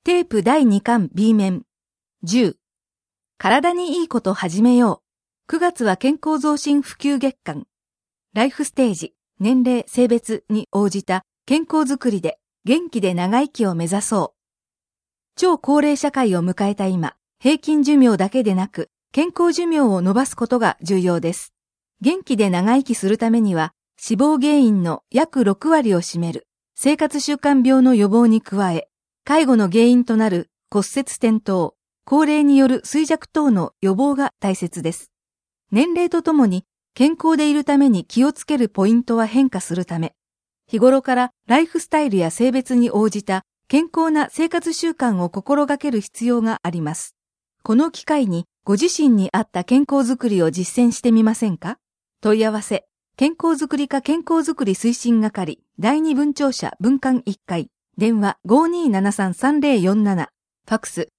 テープ第2巻 B 面。10。体にいいこと始めよう。9月は健康増進普及月間。ライフステージ、年齢、性別に応じた健康づくりで元気で長生きを目指そう。超高齢社会を迎えた今、平均寿命だけでなく健康寿命を伸ばすことが重要です。元気で長生きするためには死亡原因の約6割を占める生活習慣病の予防に加え、介護の原因となる骨折転倒、高齢による衰弱等の予防が大切です。年齢とともに健康でいるために気をつけるポイントは変化するため、日頃からライフスタイルや性別に応じた健康な生活習慣を心がける必要があります。この機会にご自身に合った健康づくりを実践してみませんか？問い合わせ、健康づくり課健康づくり推進係第2分庁舎分館1階。電話 5273-3047、ファックス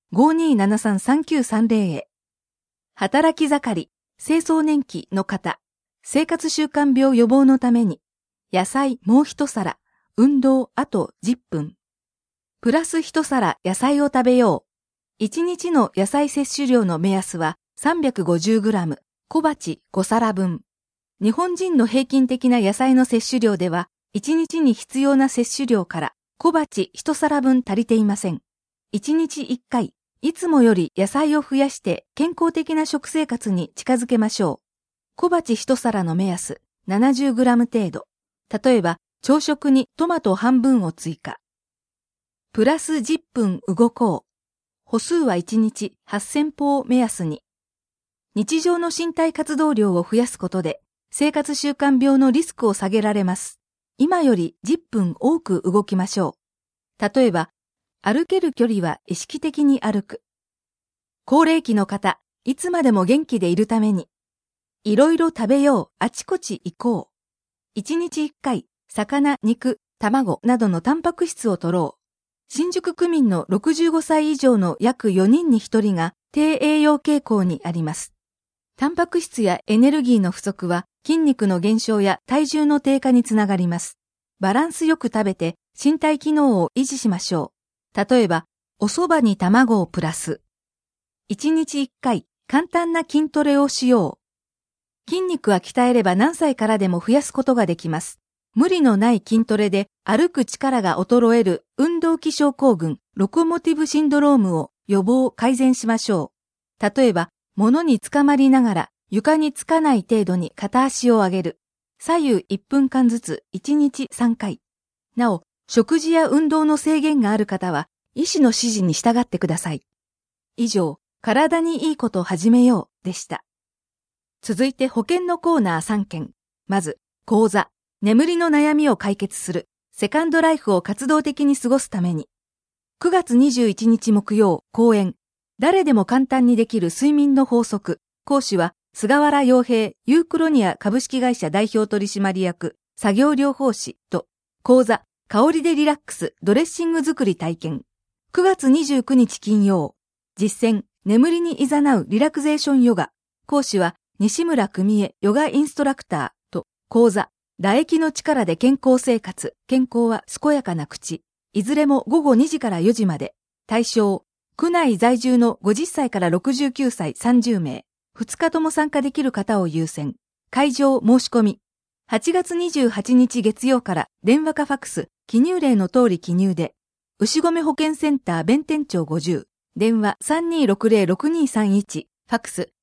5273-3930 へ。働き盛り、清掃年期の方、生活習慣病予防のために、野菜もう一皿、運動あと10分。プラス一皿野菜を食べよう。1日の野菜摂取量の目安は 350g、小鉢5皿分。日本人の平均的な野菜の摂取量では、1日に必要な摂取量から小鉢一皿分足りていません。1日1回、いつもより野菜を増やして健康的な食生活に近づけましょう。小鉢一皿の目安 70g 程度。例えば、朝食にトマト半分を追加。プラス10分動こう。歩数は1日8000歩を目安に。日常の身体活動量を増やすことで、生活習慣病のリスクを下げられます。今より10分多く動きましょう。例えば、歩ける距離は意識的に歩く。高齢期の方、いつまでも元気でいるために、いろいろ食べよう、あちこち行こう。1日1回、魚、肉、卵などのタンパク質を摂ろう。新宿区民の65歳以上の約4人に1人が低栄養傾向にあります。タンパク質やエネルギーの不足は筋肉の減少や体重の低下につながります。バランスよく食べて身体機能を維持しましょう。例えば、お蕎麦に卵をプラス。1日1回、簡単な筋トレをしよう。筋肉は鍛えれば何歳からでも増やすことができます。無理のない筋トレで歩く力が衰える運動器症候群、ロコモティブシンドロームを予防改善しましょう。例えば、物につかまりながら床につかない程度に片足を上げる。左右1分間ずつ1日3回。なお、食事や運動の制限がある方は、医師の指示に従ってください。以上、体にいいこと始めようでした。続いて保険のコーナー3件。まず、講座、眠りの悩みを解決する、セカンドライフを活動的に過ごすために。9月21日木曜、講演。誰でも簡単にできる睡眠の法則。講師は、菅原洋平ユークロニア株式会社代表取締役、作業療法士と、講座、香りでリラックスドレッシング作り体験。9月29日金曜。実践、眠りに誘うリラクゼーションヨガ。講師は、西村久美恵ヨガインストラクターと、講座、唾液の力で健康生活、健康は健やかな口。いずれも午後2時から4時まで。対象、区内在住の50歳から69歳30名。2日とも参加できる方を優先。会場申し込み。8月28日月曜から電話かファックス、記入例の通り記入で。牛込保健センター弁天町50。電話 3260-6231。ファックス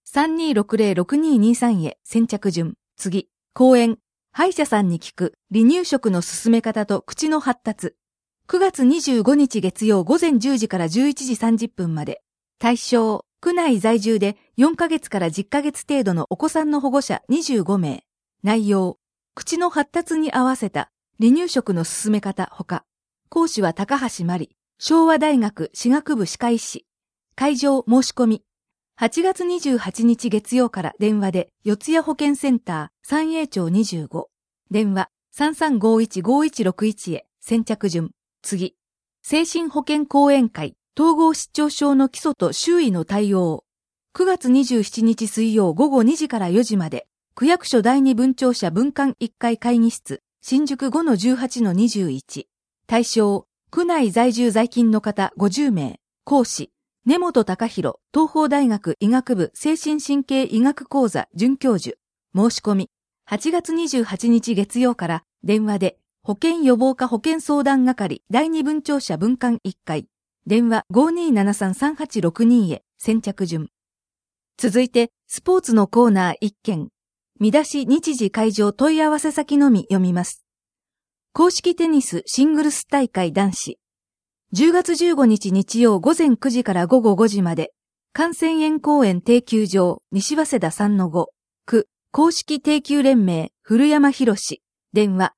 3260-6223 へ先着順。次。講演。歯医者さんに聞く離乳食の進め方と口の発達。9月25日月曜午前10時から11時30分まで。対象、区内在住で4ヶ月から10ヶ月程度のお子さんの保護者25名。内容、口の発達に合わせた離乳食の進め方ほか。講師は高橋真理、昭和大学歯学部歯科医師。会場申し込み。8月28日月曜から電話で四谷保健センター三栄町25。電話 3351-5161 へ先着順。次。精神保健講演会、統合失調症の基礎と周囲の対応。9月27日水曜午後2時から4時まで、区役所第2分庁舎分館1階会議室、新宿 5-18-21。対象、 区内在住在勤の方50名、講師、根本隆弘、東邦大学医学部精神神経医学講座准教授、申し込み、8月28日月曜から電話で、保健予防課保健相談係第2分庁舎分館1階、電話 5273-3862 へ先着順。続いて、スポーツのコーナー1件。見出し日時会場問い合わせ先のみ読みます。公式テニスシングルス大会男子。10月15日日曜午前9時から午後5時まで、関仙園公園定休場西早稲田 3-5、区公式定休連盟古山博士、電話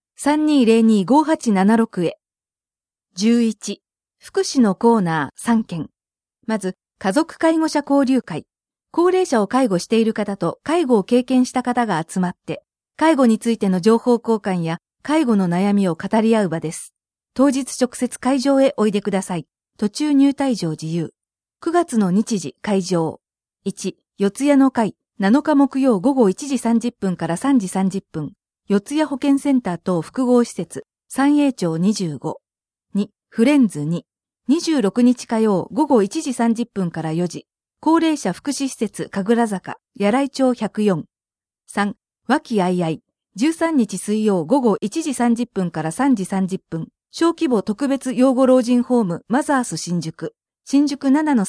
3202-5876へ。11、福祉のコーナー3件。まず、家族介護者交流会。高齢者を介護している方と介護を経験した方が集まって、介護についての情報交換や介護の悩みを語り合う場です。当日直接会場へおいでください。途中入退場自由。9月の日時会場。1、四谷の会、7日木曜午後1時30分から3時30分。四谷保健センター等複合施設、三栄町25。2、フレンズ2。26日火曜午後1時30分から4時。高齢者福祉施設神楽坂、柳井町104。3、和気あいあい。13日水曜午後1時30分から3時30分。小規模特別養護老人ホームマザース新宿。新宿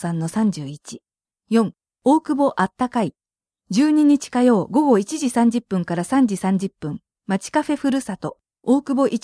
7-3-31。4、大久保あったかい。12日火曜午後1時30分から3時30分。町カフェふるさと。大久保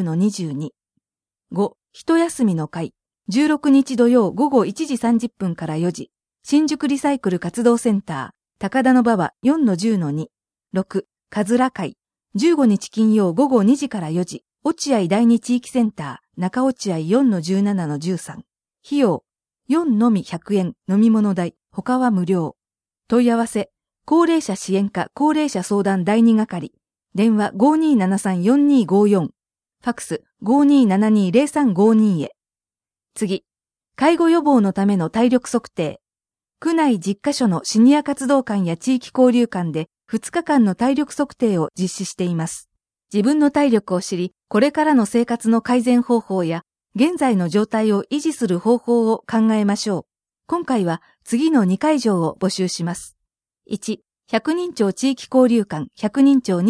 1-10-22。5、一休みの会。16日土曜午後1時30分から4時。新宿リサイクル活動センター、高田馬場 4-10-2。6、かずら会。15日金曜午後2時から4時。落合第二地域センター、中落合 4-17-13。費用、4のみ100円、飲み物代、他は無料。問い合わせ、高齢者支援課高齢者相談第2係。電話 5273-4254。ファクス 5272-0352 へ。次、介護予防のための体力測定。区内10カ所のシニア活動館や地域交流館で2日間の体力測定を実施しています。自分の体力を知り、これからの生活の改善方法や、現在の状態を維持する方法を考えましょう。今回は次の2会場を募集します。1、百人町地域交流館百人町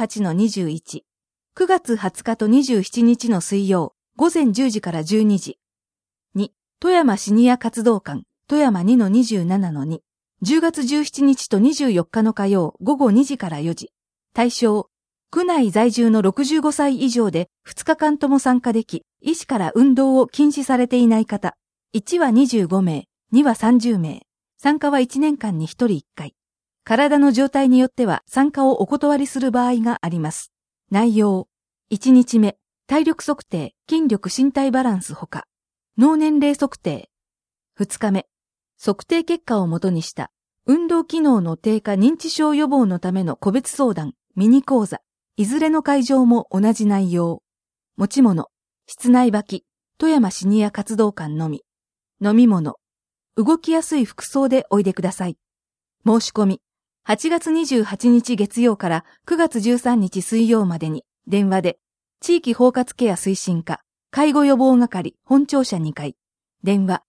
2-18-21。9月20日と27日の水曜、午前10時から12時。2、富山シニア活動館富山 2-27-2。10月17日と24日の火曜、午後2時から4時。対象、区内在住の65歳以上で2日間とも参加でき、医師から運動を禁止されていない方。1は25名、2は30名。参加は1年間に1人1回。体の状態によっては参加をお断りする場合があります。内容。1日目、体力測定、筋力身体バランスほか。脳年齢測定。2日目、測定結果をもとにした運動機能の低下認知症予防のための個別相談、ミニ講座。いずれの会場も同じ内容。持ち物、室内履き、富山シニア活動館のみ。飲み物、動きやすい服装でおいでください。申し込み、8月28日月曜から9月13日水曜までに電話で、地域包括ケア推進課、介護予防係本庁舎2階、電話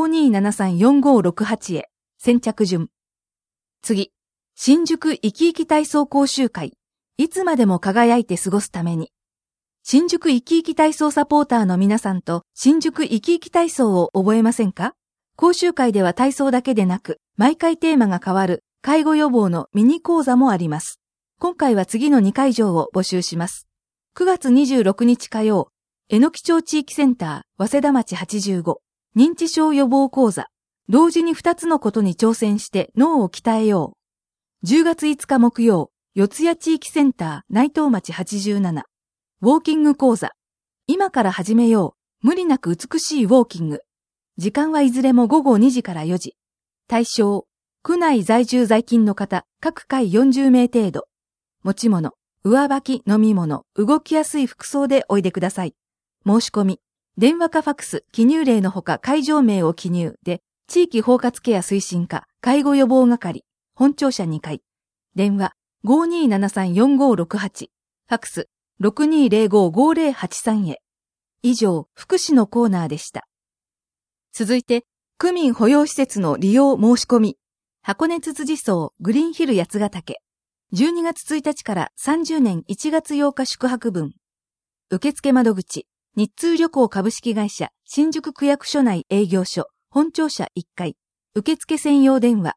5273-4568 へ、先着順。次、新宿生き生き体操講習会。いつまでも輝いて過ごすために。新宿生き生き体操サポーターの皆さんと新宿生き生き体操を覚えませんか？講習会では体操だけでなく、毎回テーマが変わる介護予防のミニ講座もあります。今回は次の2会場を募集します。9月26日火曜、榎木町地域センター、早稲田町85、認知症予防講座。同時に2つのことに挑戦して脳を鍛えよう。10月5日木曜、四谷地域センター内藤町87。ウォーキング講座。今から始めよう。無理なく美しいウォーキング。時間はいずれも午後2時から4時。対象。区内在住在勤の方、各回40名程度。持ち物、上履き、飲み物、動きやすい服装でおいでください。申し込み。電話かファクス、記入例のほか会場名を記入で、地域包括ケア推進課、介護予防係、本庁舎2階。電話。5273-4568。ファクス 6205-5083 へ。 以上、福祉のコーナーでした。続いて、区民保養施設の利用申し込み。箱根つつじ荘グリーンヒル八ヶ岳。12月1日から30年1月8日宿泊分。受付窓口、日通旅行株式会社新宿区役所内営業所本庁舎1階。受付専用電話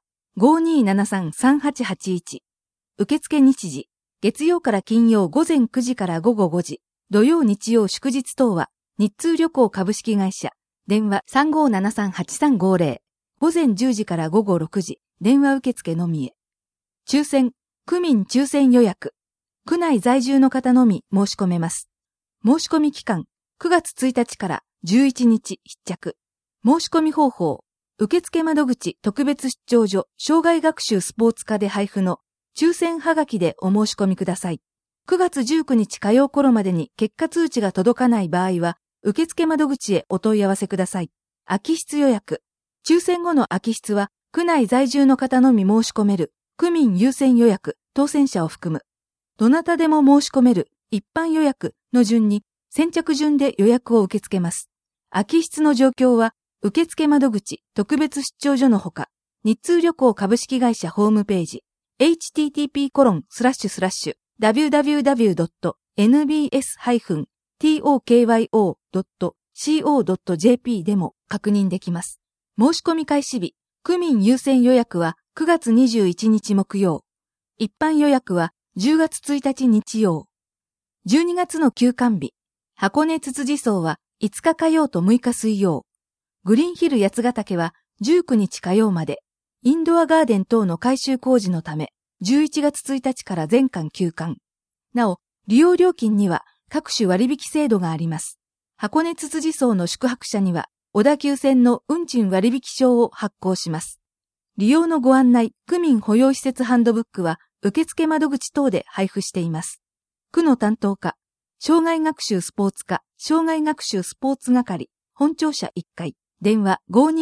5273-3881。受付日時、月曜から金曜午前9時から午後5時。土曜日曜祝日等は日通旅行株式会社。電話 3573-8350。午前10時から午後6時。電話受付のみへ。抽選、区民抽選予約。区内在住の方のみ申し込めます。申し込み期間、9月1日から11日必着。申し込み方法、受付窓口特別出張所障害学習スポーツ科で配布の抽選はがきでお申し込みください。9月19日火曜頃までに結果通知が届かない場合は、受付窓口へお問い合わせください。空き室予約。抽選後の空き室は、区内在住の方のみ申し込める、区民優先予約、当選者を含む。どなたでも申し込める、一般予約の順に、先着順で予約を受け付けます。空き室の状況は、受付窓口、特別出張所のほか、日通旅行株式会社ホームページ、http://www.nbs-tokyo.co.jp でも確認できます。申し込み開始日、区民優先予約は9月21日木曜。一般予約は10月1日日曜。12月の休館日、箱根つつじ荘は5日火曜と6日水曜。グリーンヒル八ヶ岳は19日火曜まで、インドアガーデン等の改修工事のため、11月1日から全館休館。なお、利用料金には各種割引制度があります。箱根つつじ荘の宿泊者には、小田急線の運賃割引証を発行します。利用のご案内、区民保養施設ハンドブックは、受付窓口等で配布しています。区の担当課、障害学習スポーツ課、障害学習スポーツ係、本庁舎1階、電話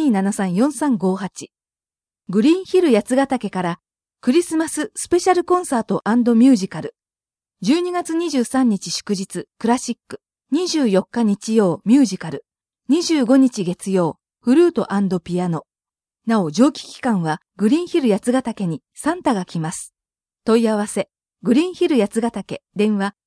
5273-4358。グリーンヒル八ヶ岳から、クリスマススペシャルコンサート&ミュージカル。12月23日祝日、クラシック。24日日曜、ミュージカル。25日月曜、フルート&ピアノ。なお、上記期間は、グリーンヒル八ヶ岳にサンタが来ます。問い合わせ、グリーンヒル八ヶ岳、電話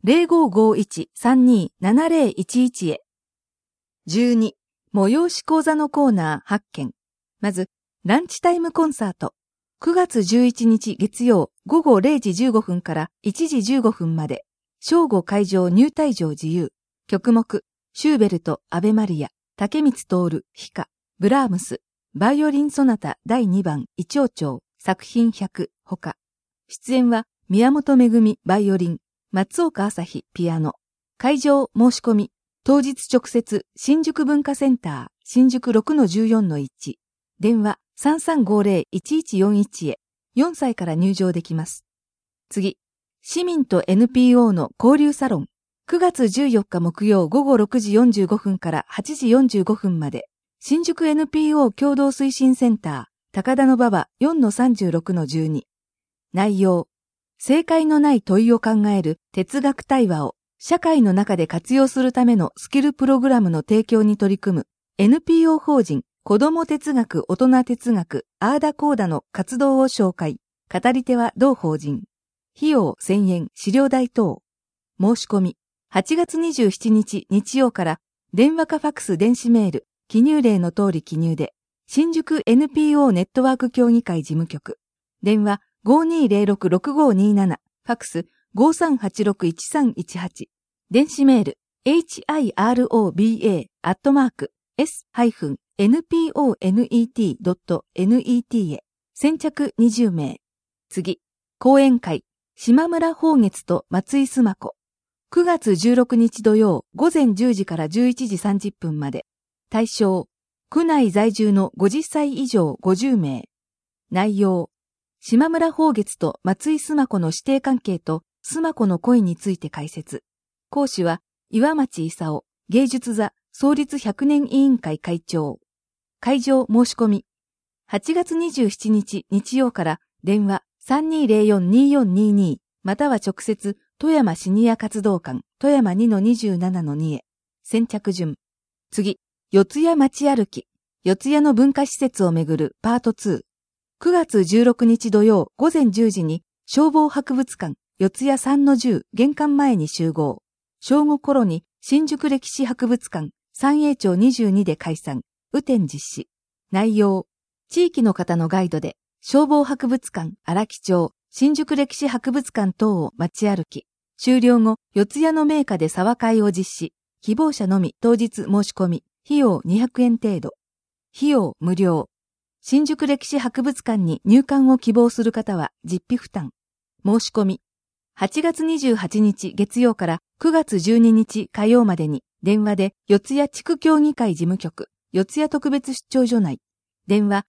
0551-327011 へ。12、催し講座のコーナー発見。まず、ランチタイムコンサート。9月11日月曜午後0時15分から1時15分まで。正午会場入退場自由。曲目、シューベルト、アベマリア、竹光徹、ヒカ、ブラームス、バイオリンソナタ第2番、イチョウチョウ、作品100、ほか。出演は、宮本めぐみ、バイオリン、松岡朝日、ピアノ。会場、申し込み、当日直接、新宿文化センター、新宿 6-14-1。電話、3350-1141 へ。4歳から入場できます。次、市民と NPO の交流サロン。9月14日木曜午後6時45分から8時45分まで、新宿 NPO 共同推進センター、高田馬場 4-36-12。内容、正解のない問いを考える哲学対話を社会の中で活用するためのスキルプログラムの提供に取り組む NPO 法人子ども哲学大人哲学アーダコーダの活動を紹介。語り手は同法人。費用1000円、資料代等。申し込み。8月27日日曜から電話かファクス電子メール、記入例の通り記入で、新宿 NPO ネットワーク協議会事務局。電話 5206-6527、ファクス 5386-1318。電子メール、hiroba@s-nponet.net へ。先着20名。次、講演会、島村宝月と松井須磨子。9月16日土曜午前10時から11時30分まで。対象、区内在住の50歳以上50名。内容、島村宝月と松井須磨子の師弟関係と須磨子の恋について解説。講師は、岩町勲、芸術座創立100年委員会会長。会場申し込み。8月27日日曜から電話 3204-2422 または直接富山シニア活動館富山 2-27-2 へ。 先着順。次、四谷街歩き。四谷の文化施設をめぐるパート2。9月16日土曜午前10時に消防博物館四谷3-10玄関前に集合。正午頃に新宿歴史博物館三栄町22で開催。雨天実施。内容。地域の方のガイドで消防博物館荒木町、新宿歴史博物館等を街歩き。終了後、四谷の名家で沢会を実施。希望者のみ当日申し込み。費用200円程度。費用無料。新宿歴史博物館に入館を希望する方は実費負担。申し込み。8月28日月曜から9月12日火曜までに電話で四谷地区協議会事務局、四谷特別出張所内。電話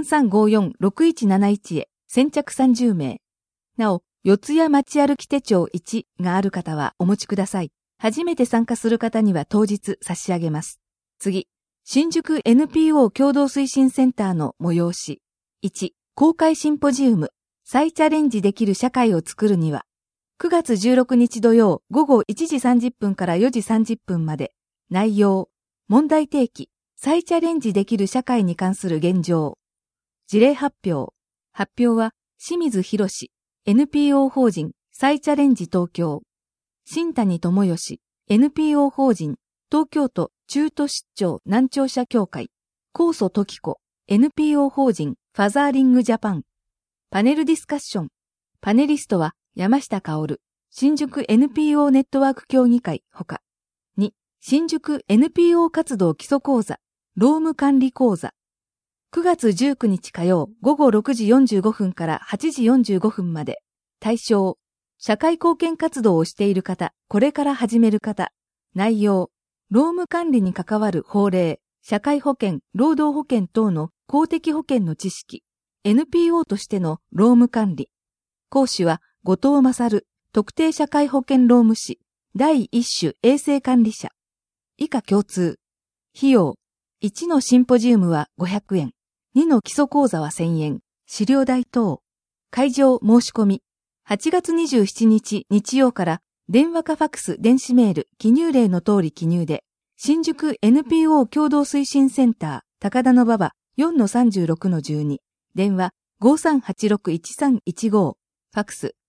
3354-6171 へ先着30名。なお、四谷街歩き手帳1がある方はお持ちください。初めて参加する方には当日差し上げます。次、新宿 NPO 共同推進センターの催し。1、公開シンポジウム。再チャレンジできる社会を作るには。9月16日土曜午後1時30分から4時30分まで。内容。問題提起。再チャレンジできる社会に関する現状。事例発表。発表は清水博士。NPO 法人再チャレンジ東京。新谷智義。NPO 法人東京都中都出張難聴者協会。高祖時子。NPO 法人ファザーリングジャパン。パネルディスカッション。パネリストは山下薫。新宿 NPO ネットワーク協議会ほか。2、新宿 NPO 活動基礎講座。労務管理講座。9月19日火曜午後6時45分から8時45分まで。対象。社会貢献活動をしている方、これから始める方。内容。労務管理に関わる法令、社会保険、労働保険等の公的保険の知識。NPO としての労務管理。講師は後藤勝、特定社会保険労務士、第一種衛生管理者。以下共通。費用。1のシンポジウムは500円。2の基礎講座は1000円。資料代等。会場申し込み。8月27日日曜から電話かファクス、電子メール、記入例の通り記入で、新宿 NPO 共同推進センター、高田馬場 4-36-12、電話 5386-1315、ファクス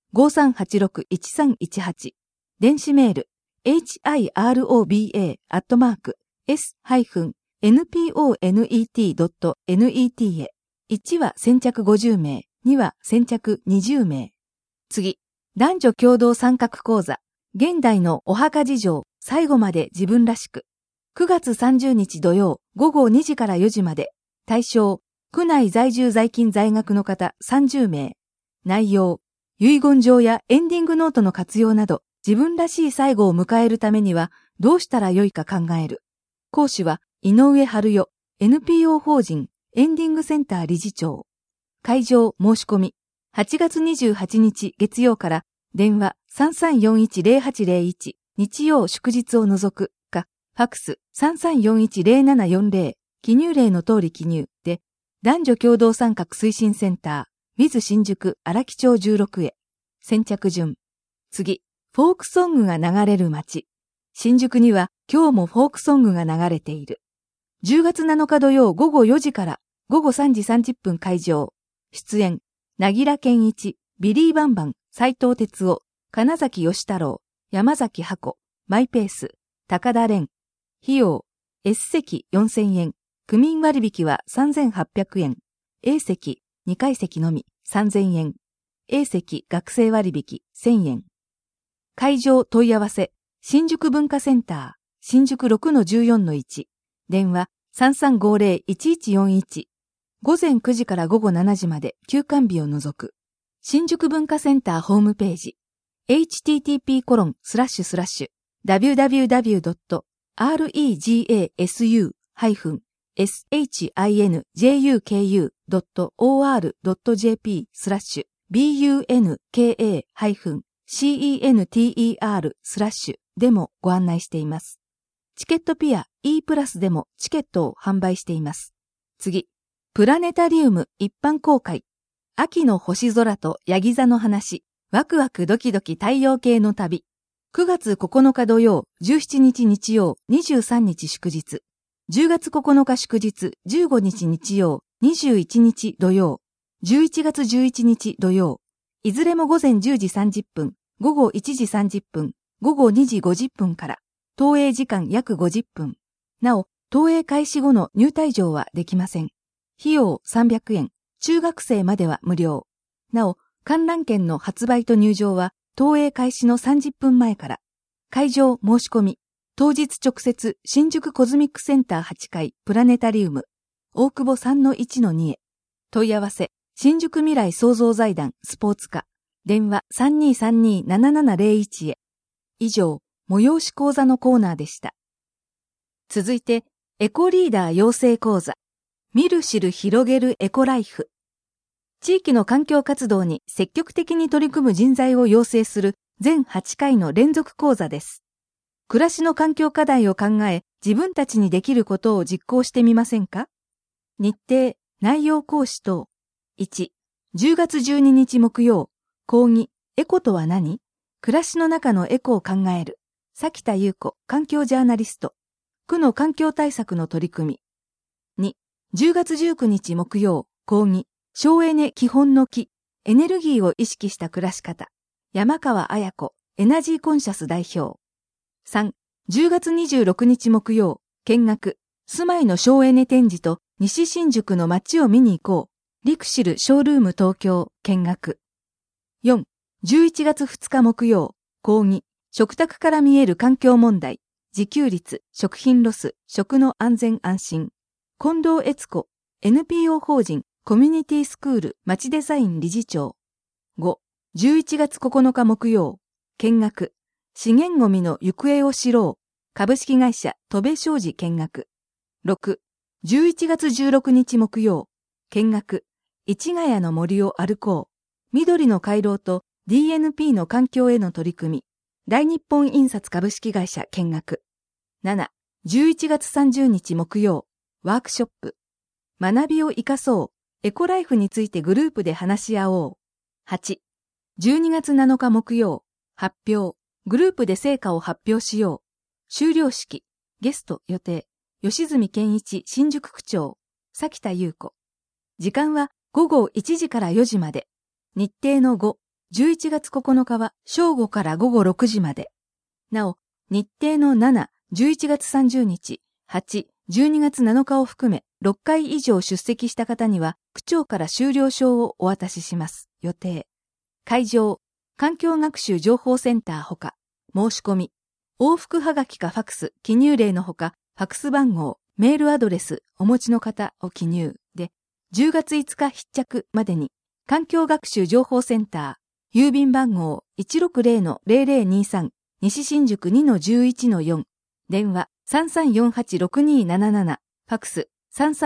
5386-1318、電子メール hiroba@s-nponet.net へ。1は先着50名、2は先着20名。次、男女共同参画講座。現代のお墓事情、最後まで自分らしく。9月30日土曜、午後2時から4時まで。対象、区内在住在勤在学の方30名。内容、遺言状やエンディングノートの活用など、自分らしい最後を迎えるためには、どうしたらよいか考える。講師は、井上春代、NPO 法人、エンディングセンター理事長。会場申し込み。8月28日月曜から、電話 3341-0801 日曜祝日を除くか、ファクス 3341-0740 記入例の通り記入で、男女共同参画推進センター、ウィズ新宿荒木町16へ。先着順。次、フォークソングが流れる街。新宿には今日もフォークソングが流れている。10月7日土曜午後4時から午後3時30分会場。出演、なぎら健一、ビリーバンバン、斉藤哲夫、金崎義太郎、山崎箱、マイペース、高田蓮。費用、S 席4000円、区民割引は3800円。A 席、2階席のみ3000円。A 席学生割引1000円。会場問い合わせ、新宿文化センター、新宿 6-14-1。電話 3350-1141。午前9時から午後7時まで休館日を除く。新宿文化センターホームページ。http://www.regasu-bunka-center/ でもご案内しています。チケットピア E プラスでもチケットを販売しています。次。プラネタリウム一般公開。秋の星空とヤギ座の話。ワクワクドキドキ太陽系の旅。 9月9日土曜、17日日曜、23日祝日。10月9日祝日、15日日曜、21日土曜。11月11日土曜。いずれも午前10時30分、午後1時30分、午後2時50分から。投影時間約50分。なお、投影開始後の入退場はできません。費用300円。中学生までは無料。なお、観覧券の発売と入場は、投影開始の30分前から。会場申し込み。当日直接、新宿コズミックセンター8階プラネタリウム。大久保 3-1-2 へ。問い合わせ。新宿未来創造財団スポーツ課。電話 3232-7701 へ。以上、催し講座のコーナーでした。続いて、エコリーダー養成講座。見る知る広げるエコライフ。地域の環境活動に積極的に取り組む人材を養成する全8回の連続講座です。暮らしの環境課題を考え、自分たちにできることを実行してみませんか？日程、内容講師等。1、10月12日木曜、講義、エコとは何？暮らしの中のエコを考える。崎田優子、環境ジャーナリスト。区の環境対策の取り組み。2、10月19日木曜、講義、省エネ基本の木、エネルギーを意識した暮らし方。山川彩子、エナジーコンシャス代表。3、10月26日木曜、見学、住まいの省エネ展示と西新宿の街を見に行こう。リクシルショールーム東京、見学。4、11月2日木曜、講義、食卓から見える環境問題、自給率、食品ロス、食の安全安心。近藤悦子、NPO 法人、コミュニティスクール、街デザイン理事長。5、11月9日木曜、見学、資源ゴミの行方を知ろう。株式会社、戸部商事見学。6、11月16日木曜、見学、市ヶ谷の森を歩こう。緑の回廊と DNP の環境への取り組み。大日本印刷株式会社見学。7、11月30日木曜、ワークショップ。学びを生かそう。エコライフについてグループで話し合おう。8、12月7日木曜、発表。グループで成果を発表しよう。修了式。ゲスト予定。吉住健一新宿区長。崎田優子。時間は午後1時から4時まで。日程の5、11月9日は正午から午後6時まで。なお、日程の7、11月30日、8、12月7日を含め6回以上出席した方には区長から修了証をお渡しします。予定。会場。環境学習情報センターほか、申し込み、往復はがきかファクス、記入例のほか、ファクス番号、メールアドレス、お持ちの方を記入で、10月5日必着までに、環境学習情報センター、郵便番号 160-0023、西新宿 2-11-4、電話 3348-6277、ファクス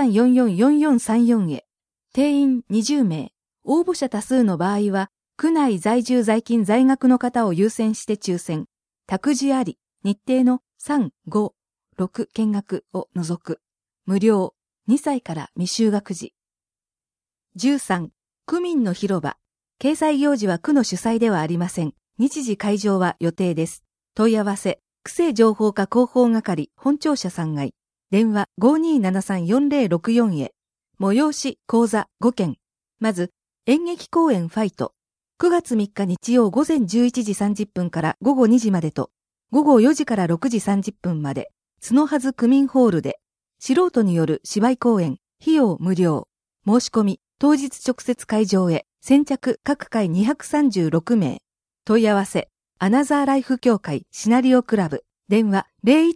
3344-4434 へ、定員20名、応募者多数の場合は、区内在住在勤在学の方を優先して抽選。託児あり、日程の3、5、6見学を除く。無料、2歳から未就学児。13、区民の広場。掲載行事は区の主催ではありません。日時会場は予定です。問い合わせ、区政情報課広報係本庁舎3階。電話 5273-4064 へ。催し、講座5件。まず、演劇公演ファイト。9月3日日曜午前11時30分から午後2時までと、午後4時から6時30分まで、角はず区民ホールで、素人による芝居公演、費用無料。申し込み、当日直接会場へ、先着各回236名。問い合わせ、アナザーライフ協会シナリオクラブ、電話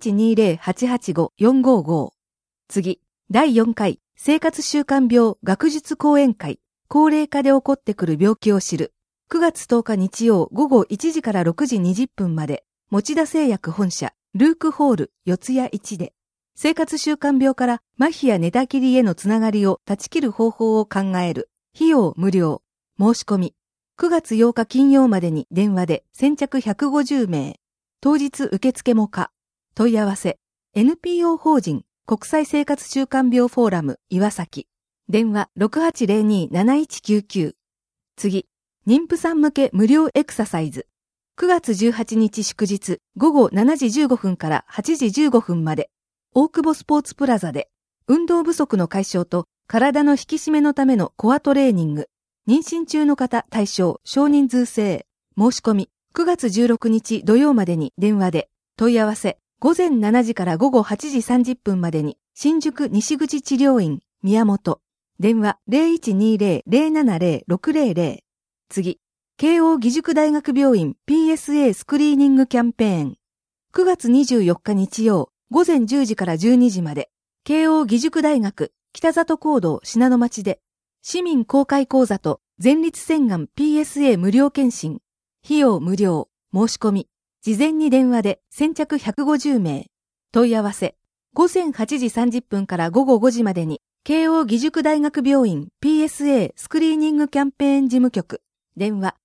0120-885-455。次、第4回生活習慣病学術講演会、高齢化で起こってくる病気を知る。9月10日日曜午後1時から6時20分まで、持田製薬本社、ルークホール、四谷1で、生活習慣病から麻痺や寝たきりへのつながりを断ち切る方法を考える。費用無料。申し込み。9月8日金曜までに電話で先着150名。当日受付も可。問い合わせ。NPO 法人国際生活習慣病フォーラム岩崎。電話 6802-7199。次。妊婦さん向け無料エクササイズ。 9月18日祝日午後7時15分から8時15分まで、大久保スポーツプラザで、運動不足の解消と体の引き締めのためのコアトレーニング、妊娠中の方対象少人数制、申し込み、9月16日土曜までに電話で、問い合わせ、午前7時から午後8時30分までに、新宿西口治療院、宮本、電話 0120-070-600。次、慶応義塾大学病院 PSA スクリーニングキャンペーン。9月24日日曜、午前10時から12時まで、慶応義塾大学北里講堂信濃町で、市民公開講座と前立腺がん PSA 無料検診、費用無料、申し込み、事前に電話で先着150名、問い合わせ、午前8時30分から午後5時までに、慶応義塾大学病院 PSA スクリーニングキャンペーン事務局、電話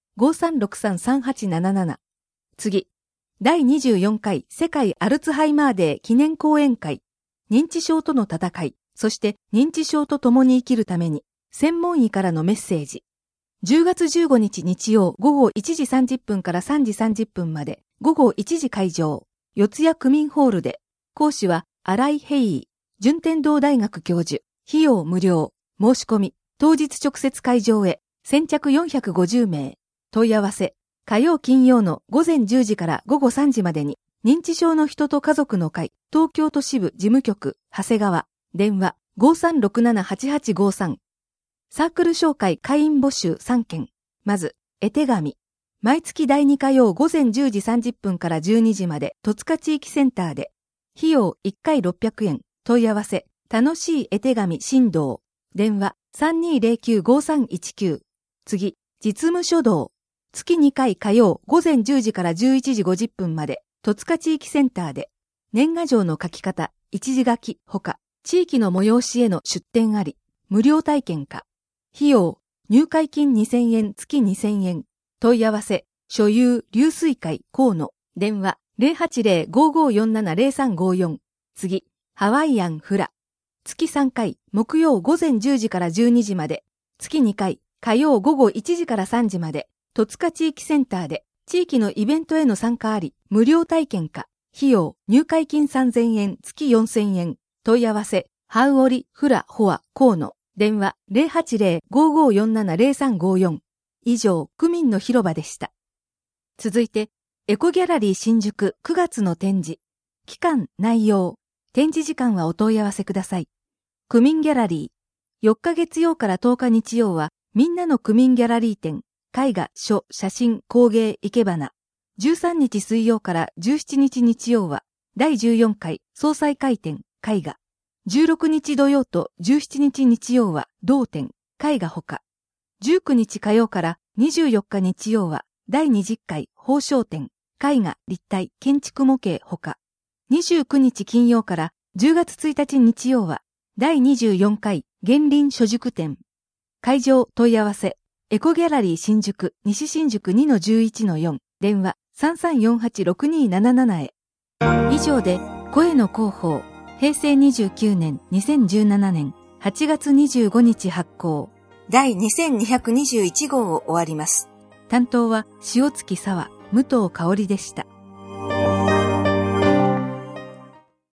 5363-3877。次、第24回世界アルツハイマーデー記念講演会、認知症との戦い、そして認知症と共に生きるために、専門医からのメッセージ。10月15日日曜午後1時30分から3時30分まで、午後1時会場、四谷区民ホールで、講師は新井平井、順天堂大学教授、費用無料、申し込み、当日直接会場へ、先着450名、問い合わせ、火曜金曜の午前10時から午後3時までに、認知症の人と家族の会、東京都支部事務局、長谷川、電話 5367-8853。サークル紹介会員募集3件。まず、絵手紙。毎月第2火曜午前10時30分から12時まで、戸塚地域センターで。費用1回600円。問い合わせ、楽しい絵手紙振動。電話 3209-5319。次、実務書道。月2回火曜午前10時から11時50分まで、戸塚地域センターで。年賀状の書き方、一字書き、ほか、地域の催しへの出展あり、無料体験か。費用、入会金2000円月2000円。問い合わせ、所有、流水会、河野。電話、080-5547-0354。次、ハワイアンフラ。月3回、木曜午前10時から12時まで。月2回、火曜午後1時から3時まで。戸塚地域センターで、地域のイベントへの参加あり、無料体験か。費用、入会金3000円月4000円。問い合わせ、ハウオリ、フラ、ホア、河野。電話 080-5547-0354。以上、区民の広場でした。続いて、エコギャラリー新宿9月の展示。期間、内容。展示時間はお問い合わせください。区民ギャラリー。4日月曜から10日日曜は、みんなの区民ギャラリー展。絵画、書、写真、工芸、生け花。13日水曜から17日日曜は、第14回総裁会展、絵画。16日土曜と17日日曜は同展、絵画ほか。19日火曜から24日日曜は第20回宝生展、絵画、立体、建築模型ほか。29日金曜から10月1日日曜は第24回現林書塾展。会場問い合わせ、エコギャラリー新宿西新宿 2-11-4 電話 3348-6277 へ。以上で声の広報。平成29年2017年8月25日発行第2221号を終わります。担当は塩月沙和、武藤香織でした。